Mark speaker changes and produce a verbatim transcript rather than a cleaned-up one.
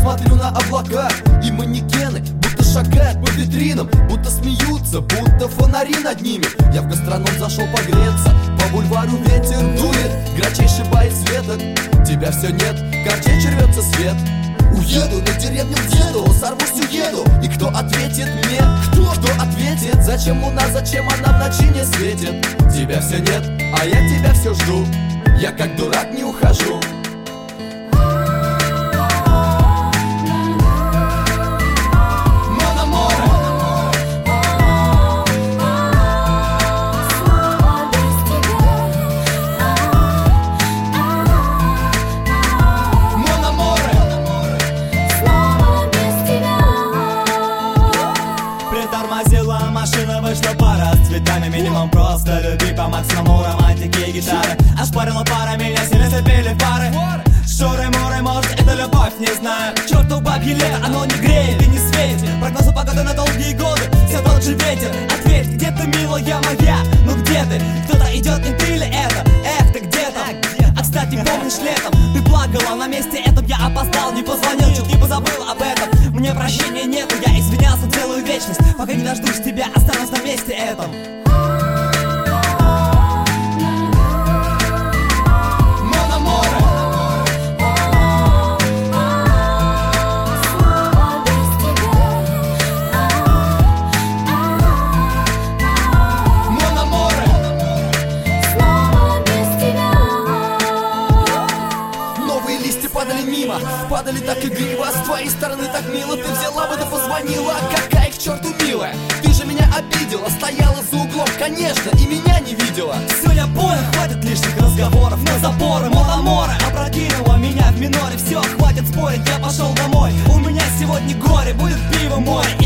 Speaker 1: смотрю на облака, и манекены будто шагают по витринам, будто смеются, будто фонари над ними. Я в гастроном зашел погреться, по бульвару ветер дует, грачей шибает с веток. Тебя все нет, картечь рвется свет. Уеду на деревню к деду, сорвусь, уеду. И кто ответит мне? Кто? Кто ответит? Зачем луна, зачем она в ночи не светит? Тебя все нет, а я тебя все жду. Я как дурак не ухожу.
Speaker 2: Притормозила машина, вышла пара с цветами. Минимум просто любви, по максимуму романтики и гитары. Ошпарила пара, меня сильно цепили в пары. Шуры-муры, может это любовь, не знаю. Чертов бабье лето, оно не греет и не светит. Прогнозы погоды на долгие годы, все тот же ветер. Ответь, где ты, милая моя, ну где ты? Кто-то идет, не ты ли это? Эх, ты где там? А кстати, помнишь летом ты плакала на месте этом? Я опоздал, не позвонил, чуть не позабыл об этом. Мне прощения нету, я извинялся целую вечность. Пока не дождусь тебя, останусь на месте этом.
Speaker 1: Падали мимо, падали так игриво. С твоей стороны так мило. Ты взяла бы да позвонила. Какая к черту милая. Ты же меня обидела. Стояла за углом, конечно, и меня не видела.
Speaker 2: Все, я понял, хватит лишних разговоров. На заборы, Мономора опрокинула меня в миноре. Все, хватит спорить, я пошел домой. У меня сегодня горе, будет пиво, море